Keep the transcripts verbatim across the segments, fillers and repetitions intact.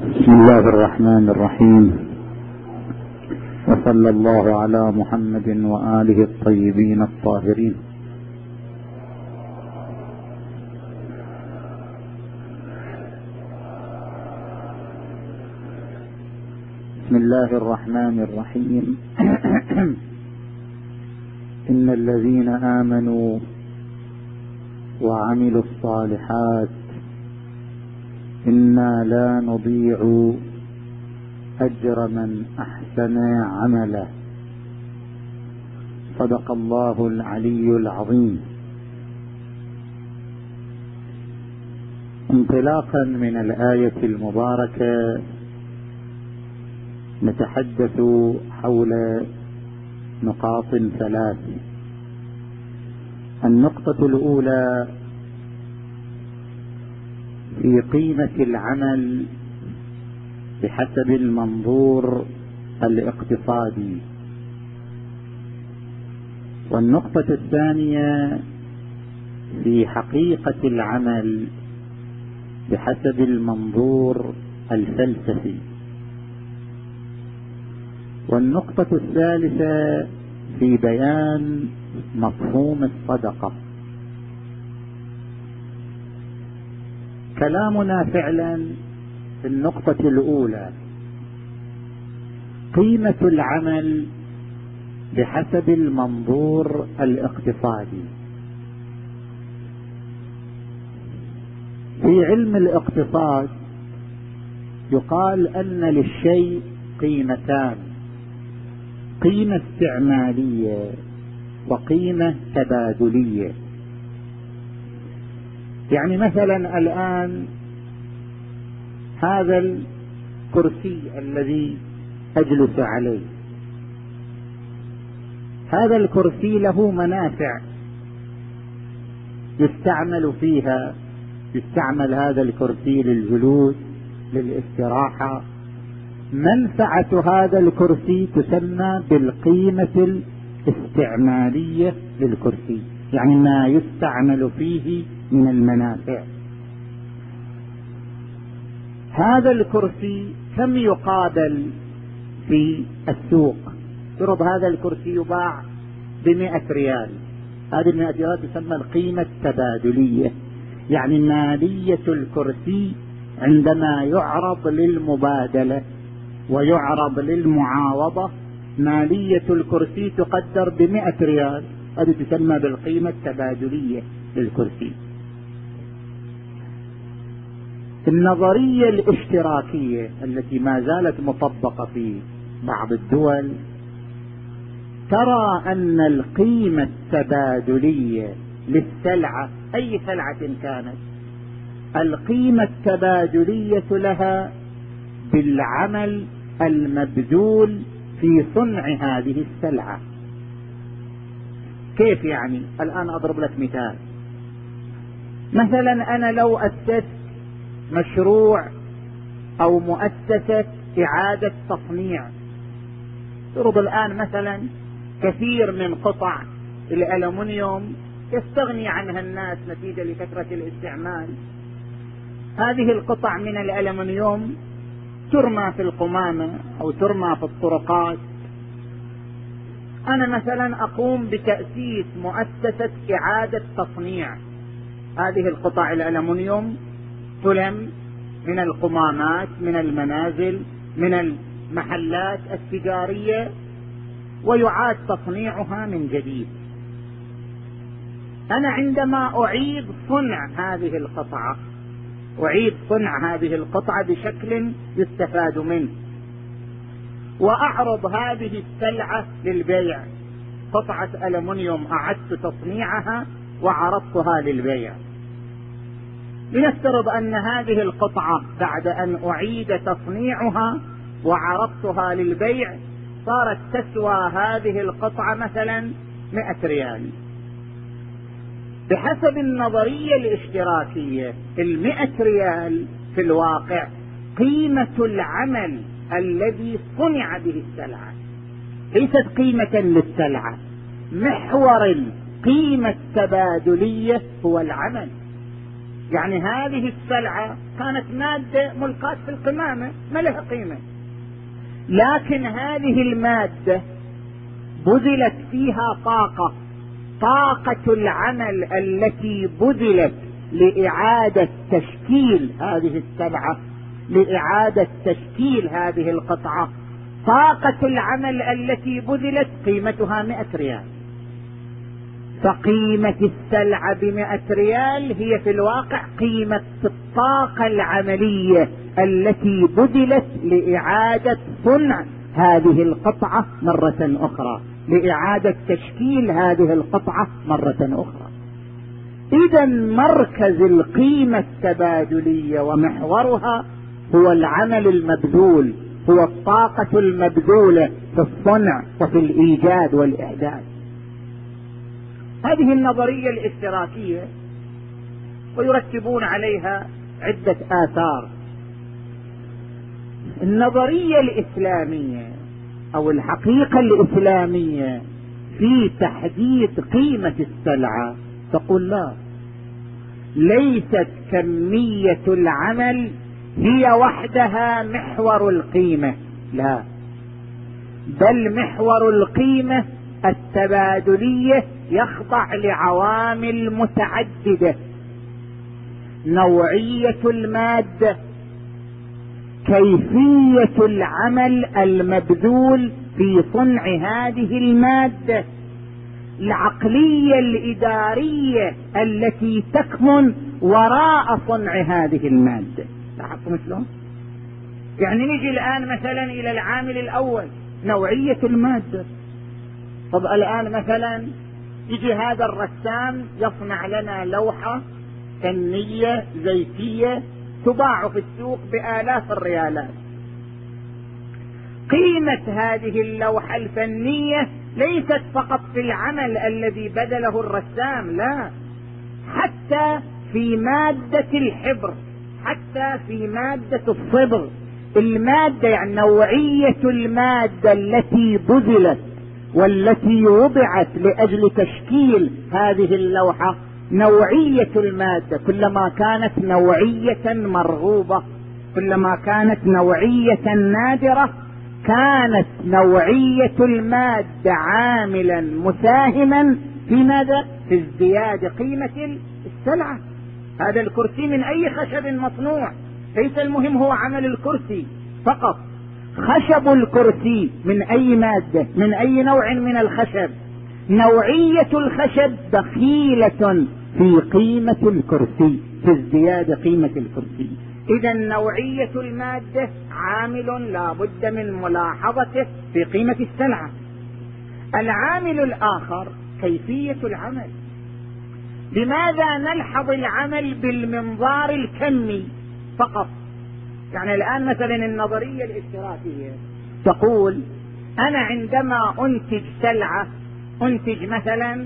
بسم الله الرحمن الرحيم، وصلى الله على محمد وآله الطيبين الطاهرين. بسم الله الرحمن الرحيم. إن الذين آمنوا وعملوا الصالحات إنا لا نضيع أجر من أحسن عملا. صدق الله العلي العظيم. انطلاقا من الآية المباركة نتحدث حول نقاط ثلاث. النقطة الأولى في قيمة العمل بحسب المنظور الاقتصادي، والنقطة الثانية في حقيقة العمل بحسب المنظور الفلسفي، والنقطة الثالثة في بيان مفهوم الصدقة. كلامنا فعلا في النقطة الأولى قيمة العمل بحسب المنظور الاقتصادي. في علم الاقتصاد يقال أن للشيء قيمتان: قيمة استعمالية وقيمة تبادلية. يعني مثلا الآن هذا الكرسي الذي أجلس عليه، هذا الكرسي له منافع يستعمل فيها، يستعمل هذا الكرسي للجلوس، للاستراحة. منفعة هذا الكرسي تسمى بالقيمة الاستعمالية للكرسي، يعني ما يستعمل فيه من المنافع. هذا الكرسي كم يقابل في السوق؟ فرض هذا الكرسي يباع بمئة ريال، هذه المئة ريال تسمى القيمة التبادلية، يعني مالية الكرسي عندما يعرض للمبادلة ويعرض للمعاوضة، مالية الكرسي تقدر بمئة ريال، هذه تسمى بالقيمة التبادلية للكرسي. النظرية الاشتراكية التي ما زالت مطبقة في بعض الدول ترى أن القيمة التبادلية للسلعة، أي سلعة كانت، القيمة التبادلية لها بالعمل المبذول في صنع هذه السلعة. كيف يعني؟ الآن أضرب لك مثال. مثلا أنا لو أسست مشروع أو مؤسسة إعادة تصنيع، فرض الآن مثلا كثير من قطع الألمنيوم يستغني عنها الناس نتيجة لكثرة الاستعمال. هذه القطع من الألمنيوم ترمى في القمامة أو ترمى في الطرقات. أنا مثلا أقوم بتأسيس مؤسسة إعادة تصنيع هذه القطع الألمنيوم، تلم من القمامات، من المنازل، من المحلات التجارية، ويعاد تصنيعها من جديد. أنا عندما أعيد صنع هذه القطعة، أعيد صنع هذه القطعة بشكل يستفاد منه، وأعرض هذه السلعة للبيع، قطعة ألمنيوم أعدت تصنيعها وعرضتها للبيع. لنفترض أن هذه القطعة بعد أن أعيد تصنيعها وعرضتها للبيع صارت تسوى هذه القطعة مثلا مئة ريال. بحسب النظرية الاشتراكية المئة ريال في الواقع قيمة العمل الذي صنع به السلعة، ليست قيمة للسلعة. محور القيمة التبادلية هو العمل. يعني هذه السلعة كانت مادة ملقاة في القمامة ما لها قيمة، لكن هذه المادة بذلت فيها طاقة، طاقة العمل التي بذلت لإعادة تشكيل هذه السلعة، لإعادة تشكيل هذه القطعة، طاقة العمل التي بذلت قيمتها مئة ريال. فقيمة السلعة بمئة ريال هي في الواقع قيمة الطاقة العملية التي بذلت لإعادة صنع هذه القطعة مرة أخرى، لإعادة تشكيل هذه القطعة مرة أخرى. إذا مركز القيمة التبادلية ومحورها هو العمل المبذول، هو الطاقة المبذولة في الصنع وفي الإيجاد والإعداد. هذه النظرية الاشتراكية ويرتبون عليها عدة آثار. النظرية الإسلامية أو الحقيقة الإسلامية في تحديد قيمة السلعة تقول لا، ليست كمية العمل هي وحدها محور القيمة، لا، بل محور القيمة التبادلية يخضع لعوامل متعددة: نوعية المادة، كيفية العمل المبذول في صنع هذه المادة، العقلية الإدارية التي تكمن وراء صنع هذه المادة. لاحظتم شلون؟ يعني نجي الآن مثلا إلى العامل الأول، نوعية المادة. طب الآن مثلا يجي هذا الرسام يصنع لنا لوحة فنية زيتية تباع في السوق بآلاف الريالات. قيمة هذه اللوحة الفنية ليست فقط في العمل الذي بذله الرسام، لا، حتى في مادة الحبر، حتى في مادة الصبغ. المادة يعني نوعية المادة التي بذلت والتي وضعت لأجل تشكيل هذه اللوحة، نوعية المادة كلما كانت نوعية مرغوبة، كلما كانت نوعية نادرة، كانت نوعية المادة عاملا مساهما في ماذا؟ في ازدياد قيمة السلعة. هذا الكرسي من أي خشب مصنوع، ليس المهم هو عمل الكرسي فقط، خشب الكرسي من أي مادة، من أي نوع من الخشب، نوعية الخشب دخيلة في قيمة الكرسي، في ازدياد قيمة الكرسي. إذا نوعية المادة عامل لا بد من ملاحظته في قيمة السلعة. العامل الآخر كيفية العمل. لماذا نلحظ العمل بالمنظار الكمي فقط؟ يعني الآن مثلا النظرية الاشتراكية تقول أنا عندما أنتج سلعة، أنتج مثلا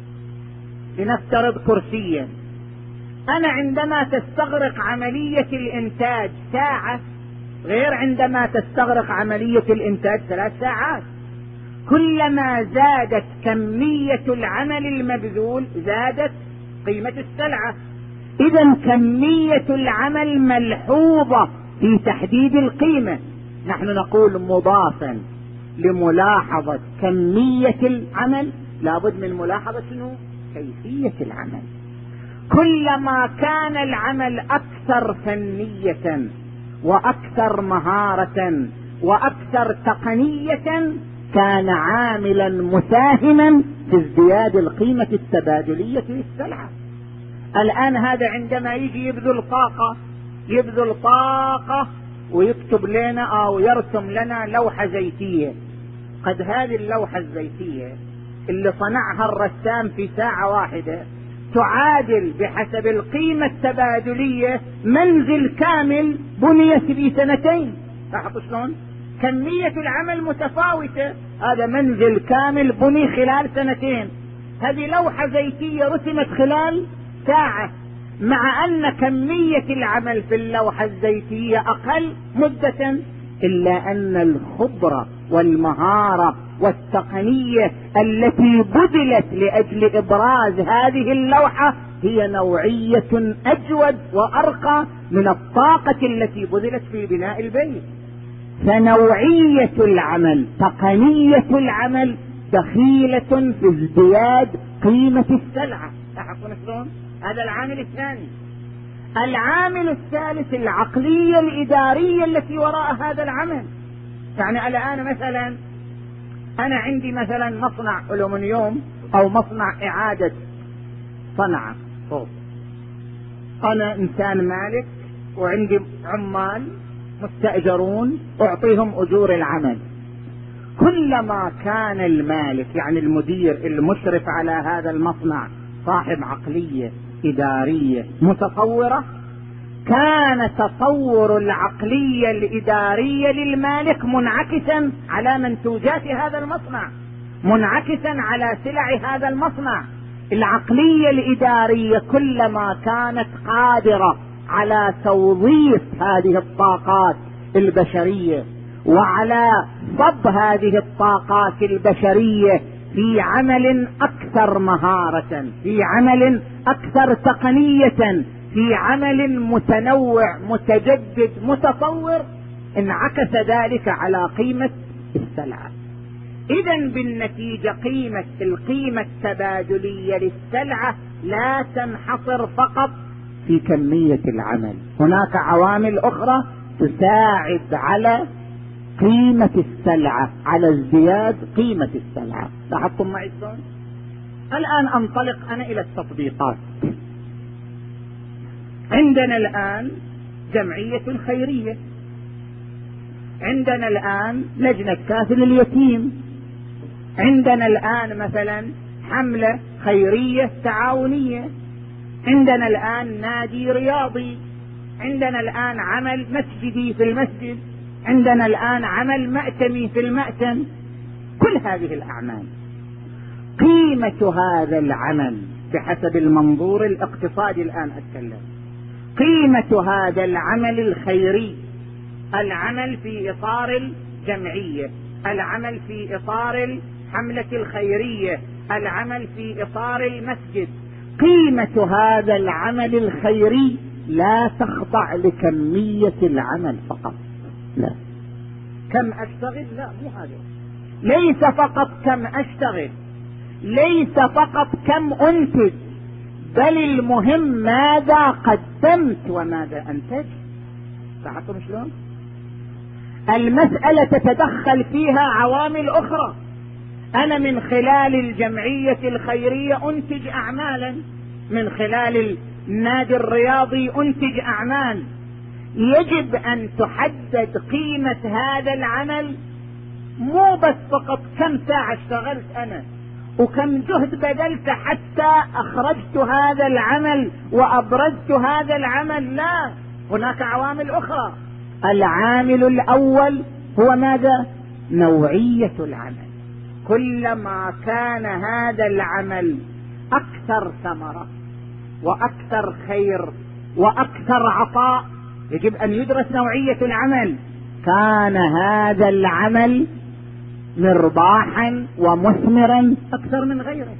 لنفترض كرسيا، أنا عندما تستغرق عملية الإنتاج ساعة غير عندما تستغرق عملية الإنتاج ثلاث ساعات. كلما زادت كمية العمل المبذول زادت قيمة السلعة. إذا كمية العمل ملحوظة في تحديد القيمة. نحن نقول مضافا لملاحظة كمية العمل لابد من ملاحظة شنو؟ كيفية العمل. كلما كان العمل أكثر فنية وأكثر مهارة وأكثر تقنية كان عاملا مساهما في ازدياد القيمة التبادلية للسلعة. الآن هذا عندما يجي يبذل طاقة، يبذل طاقة ويكتب لنا أو يرسم لنا لوحة زيتية، قد هذه اللوحة الزيتية اللي صنعها الرسام في ساعة واحدة تعادل بحسب القيمة التبادلية منزل كامل بني في سنتين. لاحظوا شلون؟ كمية العمل متفاوتة، هذا منزل كامل بني خلال سنتين، هذه لوحة زيتية رسمت خلال ساعة، مع أن كمية العمل في اللوحة الزيتية أقل مدة، إلا أن الخبرة والمهارة والتقنية التي بذلت لأجل إبراز هذه اللوحة هي نوعية أجود وأرقى من الطاقة التي بذلت في بناء البيت. فنوعية العمل، تقنية العمل دخيلة في ازدياد قيمة السلعة. لاحظون شلون؟ هذا العامل الثاني. العامل الثالث العقلية الإدارية التي وراء هذا العمل. يعني الآن مثلا أنا عندي مثلا مصنع ألومنيوم أو مصنع إعادة صنعة صوت. أنا إنسان مالك وعندي عمال مستأجرون أعطيهم أجور العمل. كلما كان المالك يعني المدير المشرف على هذا المصنع صاحب عقلية إدارية متطورة، كان تطور العقلية الإدارية للمالك منعكسا على منتوجات هذا المصنع، منعكسا على سلع هذا المصنع. العقلية الإدارية كلما كانت قادرة على توظيف هذه الطاقات البشرية وعلى صب هذه الطاقات البشرية في عمل أكثر مهارة، في عمل أكثر تقنية، في عمل متنوع متجدد متطور، انعكس ذلك على قيمة السلعة. إذن بالنتيجة قيمة القيمة التبادلية للسلعة لا تنحصر فقط في كمية العمل، هناك عوامل أخرى تساعد على قيمة السلعة، على ازدياد قيمة السلعة. لاحظتم معي شلون؟ الآن أنطلق أنا إلى التطبيقات. عندنا الآن جمعية خيرية، عندنا الآن لجنة كافل اليتيم، عندنا الآن مثلا حملة خيرية تعاونية، عندنا الآن نادي رياضي، عندنا الآن عمل مسجدي في المسجد، عندنا الآن عمل مأتمي في المأتم. كل هذه الأعمال قيمة هذا العمل بحسب المنظور الاقتصادي الآن أتكلم، قيمة هذا العمل الخيري، العمل في إطار الجمعية، العمل في إطار الحملة الخيرية، العمل في إطار المسجد، قيمة هذا العمل الخيري لا تخضع لكمية العمل فقط، لا. كم أشتغل؟ لا، مو هذا. ليس فقط كم أشتغل، ليس فقط كم أنتج، بل المهم ماذا قدمت وماذا أنتج. لاحظتم شلون؟ المسألة تتدخل فيها عوامل أخرى. أنا من خلال الجمعية الخيرية أنتج أعمالا، من خلال النادي الرياضي أنتج أعمال. يجب أن تحدد قيمة هذا العمل، مو بس فقط كم ساعة اشتغلت أنا وكم جهد بذلت حتى أخرجت هذا العمل وأبرزت هذا العمل، لا، هناك عوامل أخرى. العامل الأول هو ماذا؟ نوعية العمل. كلما كان هذا العمل أكثر ثمرة وأكثر خير وأكثر عطاء، يجب أن يدرس نوعية العمل. كان هذا العمل مرباحا ومثمرا أكثر من غيره.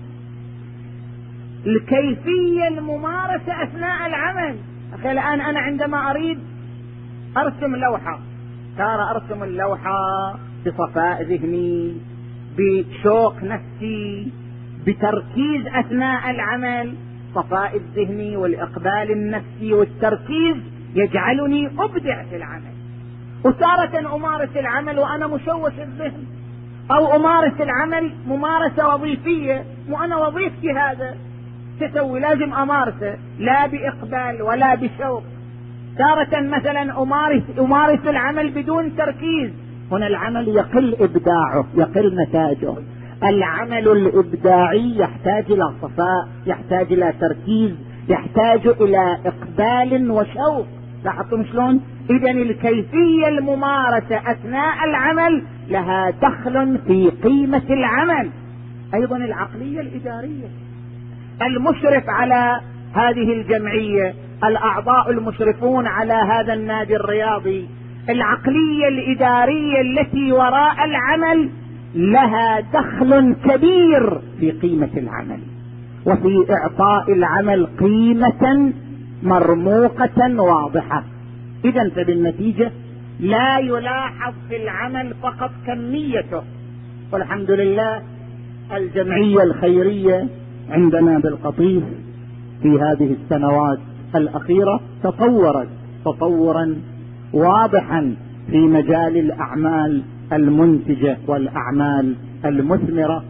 الكيفية الممارسة أثناء العمل. أخي الآن أنا عندما أريد أرسم لوحة، ترى أرسم اللوحة بصفاء ذهني، بشوق نفسي، بتركيز أثناء العمل. صفاء الذهني والإقبال النفسي والتركيز يجعلني أبدع في العمل. وتارة أمارس العمل وأنا مشوش الذهن، أو أمارس العمل ممارسة وظيفية وأنا وظيفتي هذا تسوي، لازم أمارسه لا بإقبال ولا بشوق. تارة مثلا أمارس, أمارس العمل بدون تركيز، هنا العمل يقل إبداعه، يقل نتائجه. العمل الإبداعي يحتاج إلى صفاء، يحتاج إلى تركيز، يحتاج إلى إقبال وشوق. لاحظتم شلون؟ إذن الكيفية الممارسة أثناء العمل لها دخل في قيمة العمل. أيضا العقلية الإدارية، المشرف على هذه الجمعية، الأعضاء المشرفون على هذا النادي الرياضي، العقلية الإدارية التي وراء العمل لها دخل كبير في قيمة العمل. وفي إعطاء العمل قيمة مرموقة واضحة. إذن فبالنتيجة لا يلاحظ في العمل فقط كميته. والحمد لله الجمعية الخيرية عندنا بالقطيف في هذه السنوات الأخيرة تطورت تطورا واضحا في مجال الأعمال المنتجة والأعمال المثمرة،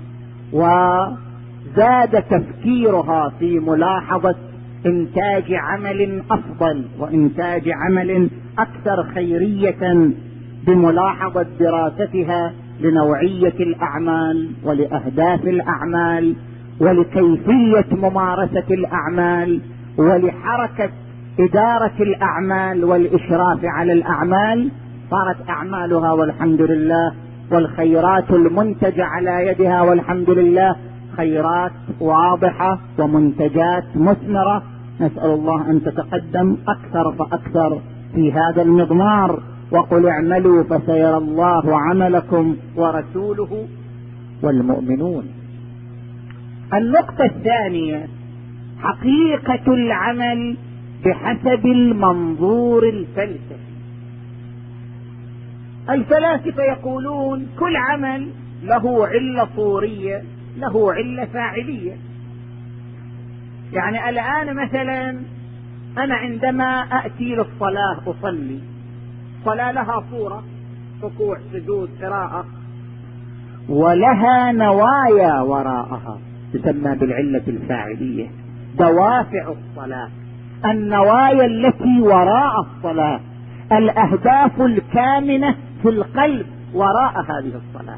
وزاد تفكيرها في ملاحظة إنتاج عمل أفضل وإنتاج عمل أكثر خيرية بملاحظة دراستها لنوعية الأعمال ولأهداف الأعمال ولكيفية ممارسة الأعمال ولحركة إدارة الأعمال والإشراف على الأعمال. صارت أعمالها والحمد لله والخيرات المنتجة على يدها والحمد لله خيرات واضحة ومنتجات مثمرة. نسأل الله أن تتقدم أكثر فأكثر في هذا المضمار. وقل اعملوا فسيرى الله عملكم ورسوله والمؤمنون. النقطة الثانية حقيقة العمل بحسب المنظور الفلسفي. الفلاسفة يقولون كل عمل له علة صورية له علة فاعلية. يعني الآن مثلا أنا عندما أأتي للصلاة أصلي، الصلاة لها صورة، ركوع سجود قراءة، ولها نوايا وراءها تسمى بالعلة الفاعلية، دوافع الصلاة، النوايا التي وراء الصلاة، الأهداف الكامنة في القلب وراء هذه الصلاة.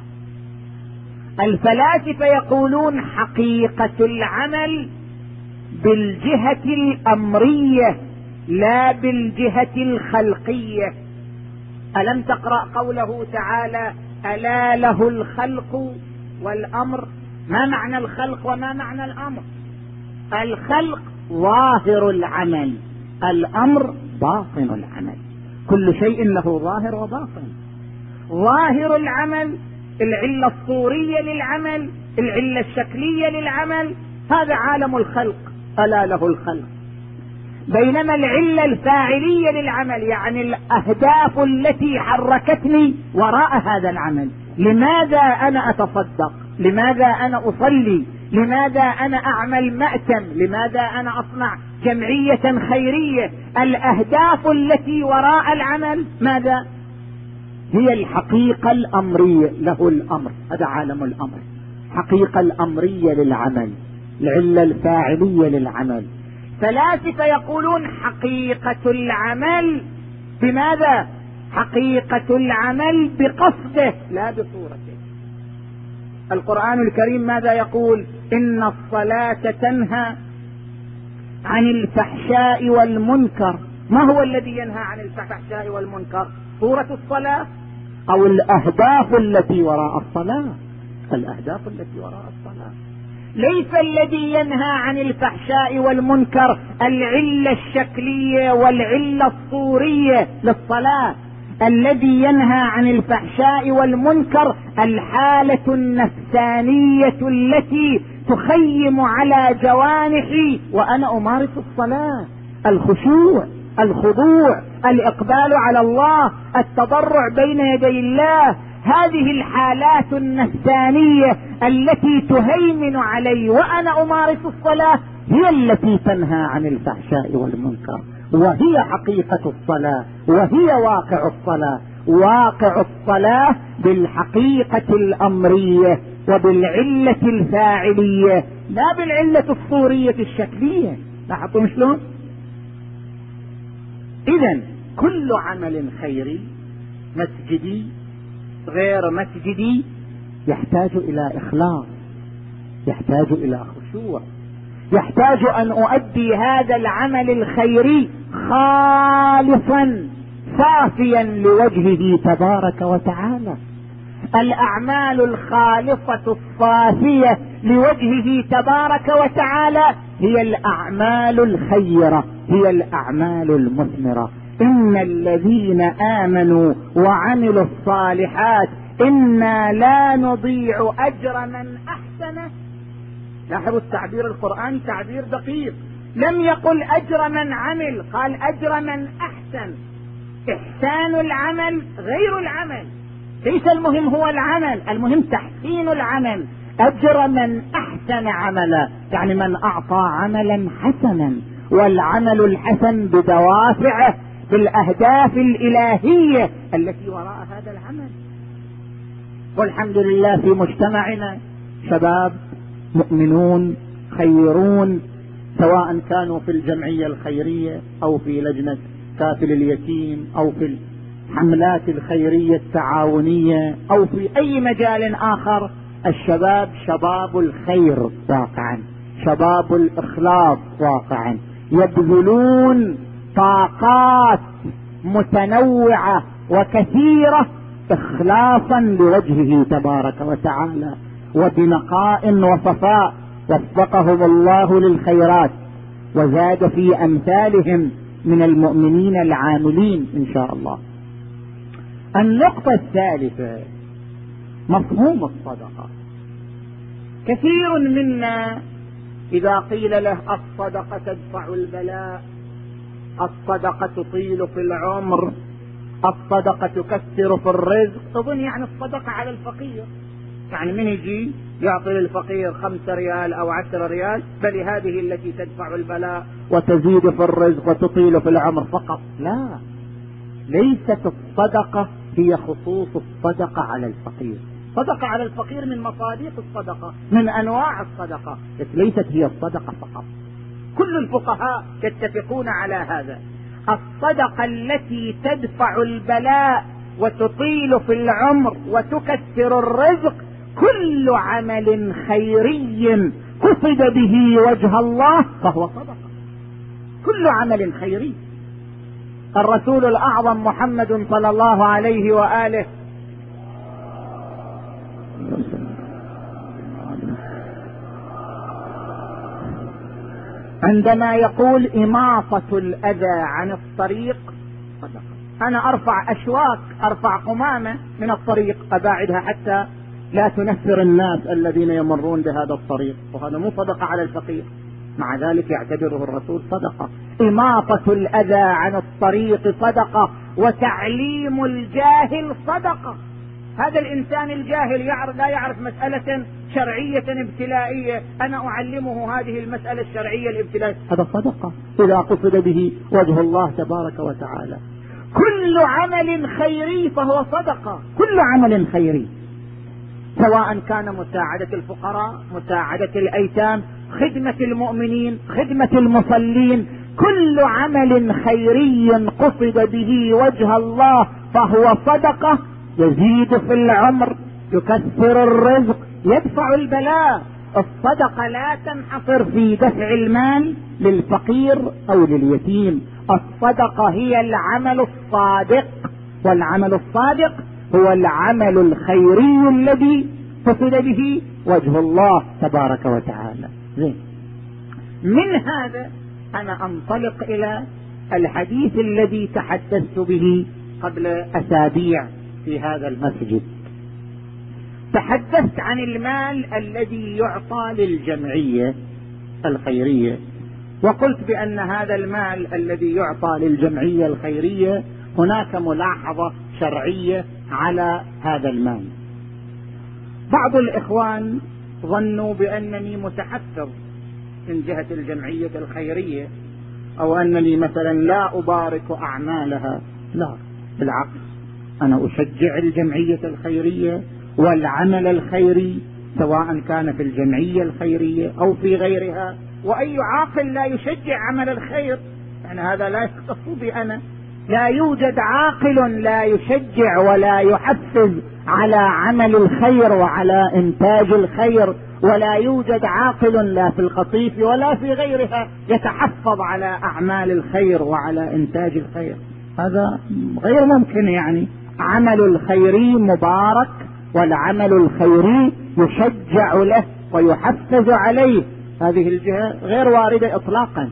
الفلاسفة يقولون حقيقة العمل بالجهة الأمرية لا بالجهة الخلقية. ألم تقرأ قوله تعالى ألا له الخلق والأمر؟ ما معنى الخلق وما معنى الأمر؟ الخلق ظاهر العمل، الأمر باطن العمل. كل شيء له ظاهر وباطن. ظاهر العمل العلة الصورية للعمل، العلة الشكلية للعمل، هذا عالم الخلق، ألا له الخلق. بينما العلة الفاعلية للعمل يعني الأهداف التي حركتني وراء هذا العمل، لماذا أنا أتصدق، لماذا أنا أصلي، لماذا أنا أعمل مأتم، لماذا أنا أصنع جمعية خيرية، الأهداف التي وراء العمل ماذا؟ هي الحقيقة الأمرية، له الأمر، هذا عالم الأمر، حقيقة الأمرية للعمل، العلة الفاعلية للعمل. فلاسفة يقولون حقيقة العمل بماذا؟ حقيقة العمل بقصده لا بصورته. القرآن الكريم ماذا يقول؟ إن الصلاة تنهى عن الفحشاء والمنكر. ما هو الذي ينهى عن الفحشاء والمنكر؟ صورة الصلاة أو الأهداف التي وراء الصلاة؟ الأهداف التي وراء الصلاة. ليس الذي ينهى عن الفحشاء والمنكر العلة الشكلية والعلة الصورية للصلاة. الذي ينهى عن الفحشاء والمنكر الحالة النفسانية التي تخيم على جوانحي وأنا أمارس الصلاة، الخشوع، الخضوع، الإقبال على الله، التضرع بين يدي الله. هذه الحالات النفسانية التي تهيمن علي وأنا أمارس الصلاة هي التي تنهى عن الفحشاء والمنكر، وهي حقيقة الصلاة، وهي واقع الصلاة. واقع الصلاة بالحقيقة الأمرية وبالعلة الفاعلية لا بالعلة الصورية الشكلية. لاحظتم شلون؟ إذن كل عمل خيري مسجدي غير مسجدي يحتاج إلى إخلاص، يحتاج إلى خشوع، يحتاج أن أؤدي هذا العمل الخيري خالصا صافيا لوجهه تبارك وتعالى. الأعمال الخالصة الصافية لوجهه تبارك وتعالى هي الأعمال الخيرة، هي الأعمال المثمرة. إن الذين آمنوا وعملوا الصالحات إنا لا نضيع أجر من أحسن لاحظوا التعبير القرآني تعبير دقيق، لم يقل أجر من عمل، قال أجر من أحسن. إحسان العمل غير العمل، ليس المهم هو العمل، المهم تحسين العمل. أجر من أحسن عملا، يعني من أعطى عملا حسنا، والعمل الحسن بدوافعه، بالأهداف الإلهية التي وراء هذا العمل. والحمد لله في مجتمعنا شباب مؤمنون خيرون، سواء كانوا في الجمعية الخيرية أو في لجنة كافل اليتيم أو في الحملات الخيرية التعاونية أو في أي مجال آخر. الشباب شباب الخير واقعا، شباب الإخلاص واقعا، يبذلون طاقات متنوعة وكثيرة إخلاصا لوجهه تبارك وتعالى وبنقاء وصفاء. وفقهم الله للخيرات وزاد في أمثالهم من المؤمنين العاملين إن شاء الله. النقطة الثالثة مفهوم الصدقة. كثير منا إذا قيل له الصدقة تدفع البلاء، الصدقة تطيل في العمر، الصدقة تكثر في الرزق، تظن يعني الصدقة على الفقير، يعني من يجي يعطي للفقير خمسة ريال أو عشرة ريال، بل هذه التي تدفع البلاء وتزيد في الرزق وتطيل في العمر فقط. لا، ليست الصدقة هي خصوص الصدقة على الفقير. صدقة على الفقير من مصادق الصدقة، من أنواع الصدقة، ليست هي الصدقة فقط. كل الفقهاء يتفقون على هذا. الصدقة التي تدفع البلاء وتطيل في العمر وتكثر الرزق كل عمل خيري قصد به وجه الله فهو صدقة. كل عمل خيري. الرسول الأعظم محمد صلى الله عليه وآله عندما يقول إماطة الأذى عن الطريق صدقة. أنا أرفع أشواك، أرفع قمامة من الطريق أباعدها حتى لا تنفر الناس الذين يمرون بهذا الطريق، وهذا مو صدقة على الفقير، مع ذلك يعتبره الرسول صدقة. إماطة الأذى عن الطريق صدقة، وتعليم الجاهل صدقة. هذا الإنسان الجاهل يعرف لا يعرف مسألة شرعية ابتلائية، أنا أعلمه هذه المسألة الشرعية الابتلائية، هذا صدقة إذا قصد به وجه الله تبارك وتعالى. كل عمل خيري فهو صدقة، كل عمل خيري، سواء كان مساعدة الفقراء، مساعدة الأيتام، خدمة المؤمنين، خدمة المصلين، كل عمل خيري قصد به وجه الله فهو صدقة. يزيد في العمر، يكثر الرزق، يدفع البلاء. الصدقة لا تنحصر في دفع المال للفقير أو لليتيم، الصدقة هي العمل الصادق، والعمل الصادق هو العمل الخيري الذي قصد به وجه الله تبارك وتعالى. زين، من هذا أنا أنطلق إلى الحديث الذي تحدثت به قبل أسابيع في هذا المسجد. تحدثت عن المال الذي يعطى للجمعية الخيرية، وقلت بأن هذا المال الذي يعطى للجمعية الخيرية هناك ملاحظة شرعية على هذا المال. بعض الإخوان ظنوا بأنني متحفظ من جهة الجمعية الخيرية، أو أنني مثلا لا أبارك أعمالها. لا، بالعكس، أنا أشجع الجمعية الخيرية والعمل الخيري، سواء كان في الجمعية الخيرية أو في غيرها. وأي عاقل لا يشجع عمل الخير؟ يعني هذا لا يختص بي أنا. لا يوجد عاقل لا يشجع ولا يحفز على عمل الخير وعلى إنتاج الخير، ولا يوجد عاقل لا في القطيف ولا في غيرها يتحفظ على أعمال الخير وعلى إنتاج الخير. هذا غير ممكن. يعني عمل الخيري مبارك، والعمل الخيري يشجع له ويحفز عليه. هذه الجهة غير واردة إطلاقا.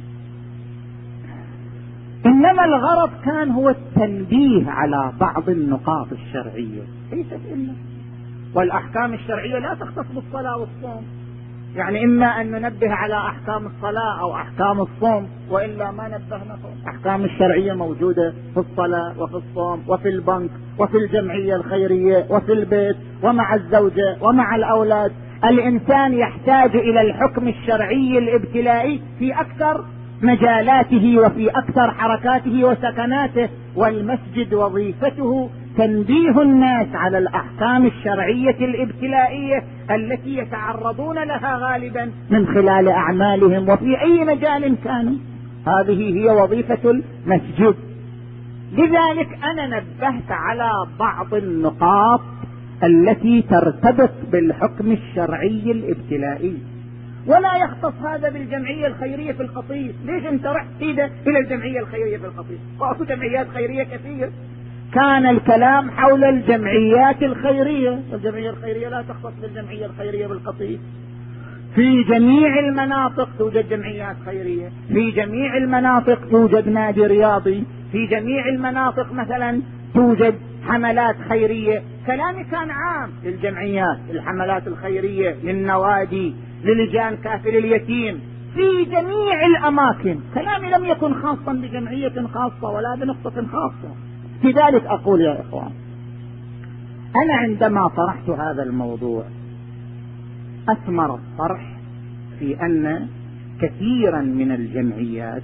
إنما الغرض كان هو التنبيه على بعض النقاط الشرعية، ليست إلا. والأحكام الشرعية لا تختص بالصلاة والصوم، يعني إما أن ننبه على أحكام الصلاة أو أحكام الصوم، وإلا ما نبهنا. أحكام الشرعية موجودة في الصلاة وفي الصوم وفي البنك وفي الجمعية الخيرية وفي البيت ومع الزوجة ومع الأولاد. الإنسان يحتاج إلى الحكم الشرعي الابتلائي في أكثر مجالاته وفي أكثر حركاته وسكناته، والمسجد وظيفته تنبيه الناس على الأحكام الشرعية الابتلائية التي يتعرضون لها غالبا من خلال أعمالهم وفي أي مجال كان. هذه هي وظيفة المسجد. لذلك أنا نبهت على بعض النقاط التي ترتبط بالحكم الشرعي الابتلائي، ولا يختص هذا بالجمعية الخيرية في القطيف. ليش انت رحت كده إلى الجمعية الخيرية في القطيف؟ وأكو جمعيات خيرية كثير. كان الكلام حول الجمعيات الخيرية، الجمعية الخيرية لا تختص بالجمعية الخيرية بالقطيف. في جميع المناطق توجد جمعيات خيرية، في جميع المناطق توجد نادي رياضي، في جميع المناطق مثلا توجد حملات خيرية. كلامي كان عام للجمعيات، الحملات الخيرية، للنوادي، للجان كافل اليتيم في جميع الأماكن. كلامي لم يكن خاصا بجمعية خاصة ولا بنقطة خاصة. لذلك أقول يا إخوان، أنا عندما طرحت هذا الموضوع أثمر الطرح في أن كثيرا من الجمعيات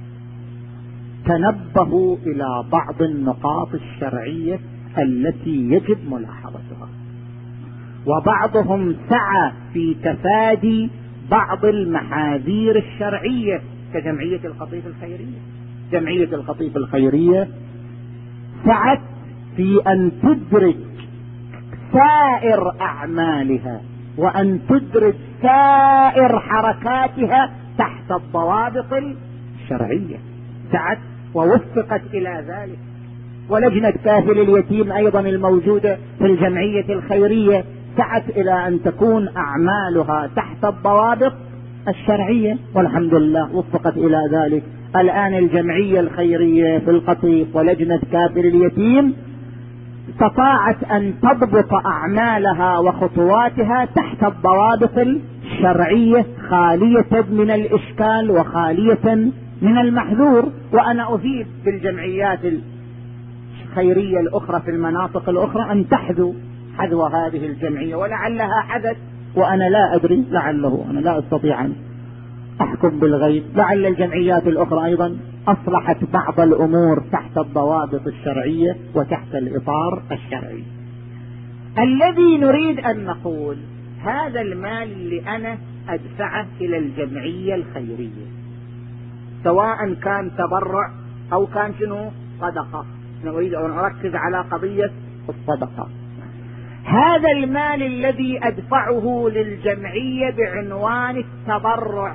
تنبهوا إلى بعض النقاط الشرعية التي يجب ملاحظتها، وبعضهم سعى في تفادي بعض المحاذير الشرعية كجمعية القطيف الخيرية. جمعية القطيف الخيرية سعت في أن تدرج سائر أعمالها وأن تدرج سائر حركاتها تحت الضوابط الشرعية، سعت ووفقت إلى ذلك. ولجنة كافل اليتيم أيضا الموجودة في الجمعية الخيرية سعت إلى أن تكون أعمالها تحت الضوابط الشرعية، والحمد لله وفقت إلى ذلك. الآن الجمعية الخيرية في القطيف ولجنة كافل اليتيم استطاعت أن تضبط أعمالها وخطواتها تحت الضوابط الشرعية، خالية من الإشكال وخالية من المحذور. وأنا أفيد بالجمعيات الخيرية الأخرى في المناطق الأخرى أن تحذو حذو هذه الجمعية، ولعلها حدث وأنا لا أدري، لعله، أنا لا أستطيع أن أحكم بالغيب. لعل الجمعيات الأخرى أيضا أصلحت بعض الأمور تحت الضوابط الشرعية وتحت الإطار الشرعي. الذي نريد أن نقول هذا المال اللي أنا أدفعه إلى الجمعية الخيرية، سواء كان تبرع أو كان شنو صدقة، نريد أن نركز على قضية الصدقة. هذا المال الذي أدفعه للجمعية بعنوان التبرع،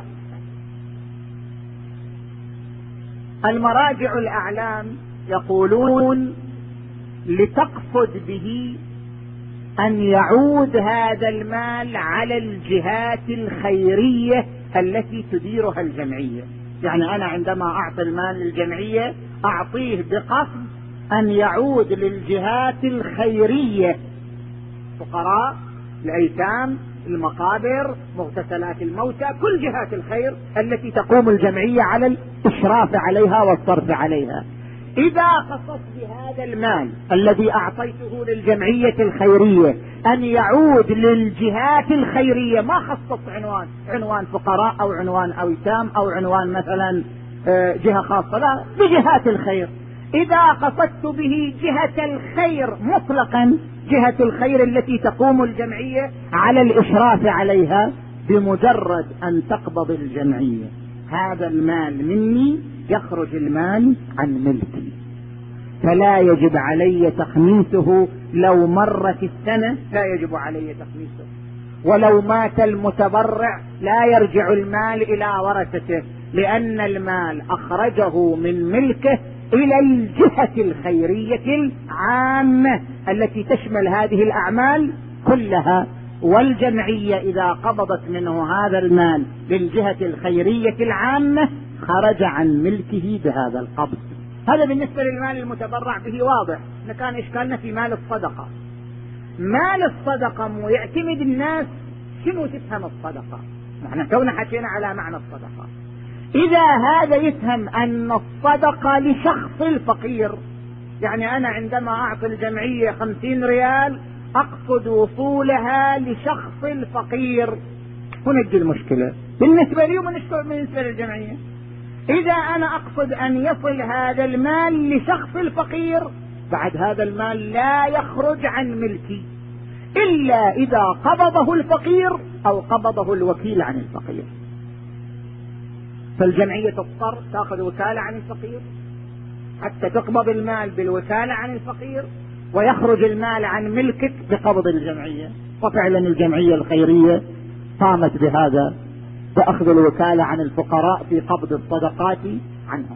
المراجع الأعلام يقولون لتقصد به أن يعود هذا المال على الجهات الخيرية التي تديرها الجمعية. يعني أنا عندما أعطي المال للجمعية أعطيه بقصد أن يعود للجهات الخيرية، فقراء، الأيتام، المقابر، مغتسلات الموتى، كل جهات الخير التي تقوم الجمعية على الإشراف عليها والصرف عليها. إذا قصدت بهذا المال الذي أعطيته للجمعية الخيرية أن يعود للجهات الخيرية، ما خصصت عنوان عنوان فقراء أو عنوان أيتام أو عنوان مثلا جهة خاصة، لا، بجهات الخير. إذا قصدت به جهة الخير مطلقا، جهة الخير التي تقوم الجمعية على الإشراف عليها، بمجرد أن تقبض الجمعية هذا المال مني يخرج المال عن ملكي، فلا يجب علي تخميسه. لو مرت السنة لا يجب علي تخميسه، ولو مات المتبرع لا يرجع المال إلى ورثته، لأن المال أخرجه من ملكه إلى الجهة الخيرية العامة التي تشمل هذه الأعمال كلها. والجمعية إذا قبضت منه هذا المال للجهة الخيرية العامة خرج عن ملكه بهذا القبض. هذا بالنسبة للمال المتبرع به واضح. كان إشكالنا في مال الصدقة. مال الصدقة يعتمد الناس شنو تفهم الصدقة. نحن تونا حكينا على معنى الصدقة. إذا هذا يفهم أن الصدقة لشخص الفقير، يعني أنا عندما أعطي الجمعية خمسين ريال أقصد وصولها لشخص الفقير، هنا تجي المشكلة بالنسبة لي وبالنسبة للجمعية. إذا أنا أقصد أن يصل هذا المال لشخص الفقير، بعد هذا المال لا يخرج عن ملكي إلا إذا قبضه الفقير أو قبضه الوكيل عن الفقير. فالجمعية تضطر تأخذ وكالة عن الفقير حتى تقبض المال بالوكالة عن الفقير، ويخرج المال عن ملكك بقبض الجمعية. وفعلا الجمعية الخيرية قامت بهذا، بأخذ الوكالة عن الفقراء في قبض الصدقات عنهم.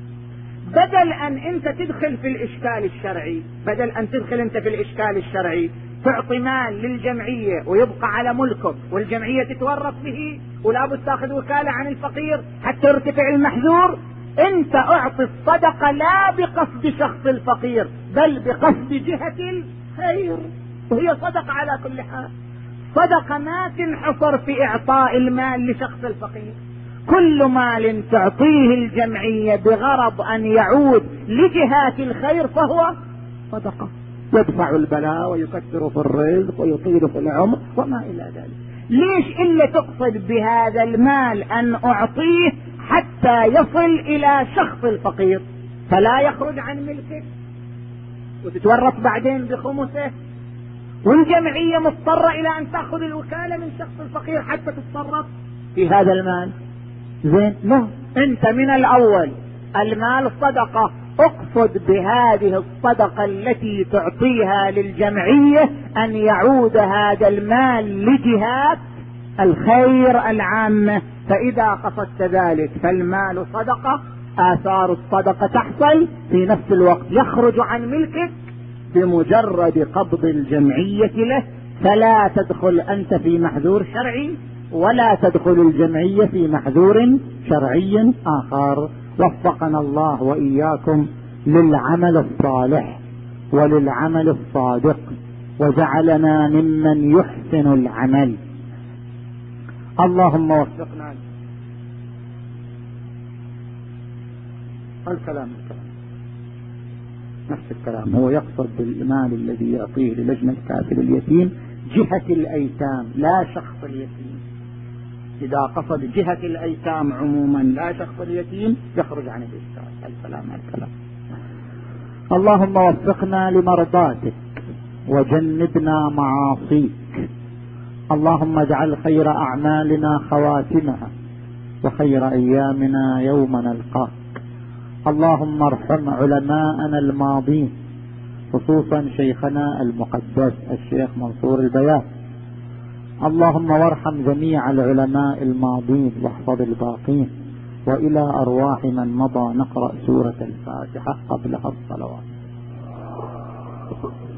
بدل أن أنت تدخل في الإشكال الشرعي، بدل أن تدخل أنت في الإشكال الشرعي تعطي مال للجمعية ويبقى على ملكك والجمعية تتورط به ولا بد تاخذ وكالة عن الفقير حتى يرتفع المحذور، أنت أعطي الصدقة لا بقصد شخص الفقير بل بقصد جهة الخير، وهي صدقة على كل حال. صدقة ما تنحصر في إعطاء المال لشخص الفقير، كل مال تعطيه الجمعية بغرض أن يعود لجهات الخير فهو صدقة، يدفع البلاء ويكثر في الرزق ويطيل في العمر وما إلى ذلك. ليش إلا تقصد بهذا المال أن أعطيه حتى يصل إلى شخص الفقير فلا يخرج عن ملكه وتتورط بعدين بخمسه، والجمعية مضطرة إلى أن تأخذ الوكالة من شخص الفقير حتى تتصرف في هذا المال. زين؟ لا، أنت من الأول المال صدقة، اقصد بهذه الصدقة التي تعطيها للجمعية أن يعود هذا المال لجهات الخير العامة، فإذا قصدت ذلك فالمال صدقة، آثار الصدقة تحصل في نفس الوقت، يخرج عن ملكك بمجرد قبض الجمعية له، فلا تدخل أنت في محذور شرعي ولا تدخل الجمعية في محذور شرعي آخر. وفقنا الله وإياكم للعمل الصالح وللعمل الصادق، وجعلنا ممن يحسن العمل. اللهم وفقنا. الكلام الكلام نفس الكلام، هو يقصد بالمال الذي يعطيه للجنة كافل اليتيم جهة الأيتام لا شخص اليتيم. إذا قصد جهة الأيتام عموما لا شخص اليتيم يخرج عن الإشكال. الكلام الكلام اللهم وفقنا لمرضاتك وجنبنا معاصيك. اللهم اجعل خير أعمالنا خواتمها وخير أيامنا يوم نلقاك. اللهم ارحم علماءنا الماضين، خصوصا شيخنا المقدس الشيخ منصور البيات. اللهم وارحم جميع العلماء الماضين واحفظ الباقين، وإلى أرواح من مضى نقرأ سورة الفاتحة قبلها الصلوات.